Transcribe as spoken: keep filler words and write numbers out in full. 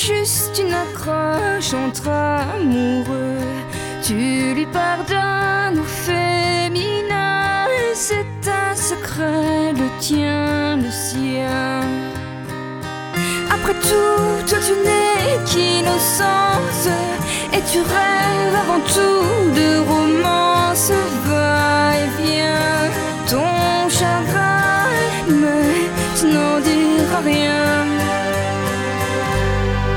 juste une accroche entre amoureux. Tu lui pardonnes au féminin, c'est un secret, le tien, le sien. Après tout, toi tu n'es qu'innocence, et tu rêves avant tout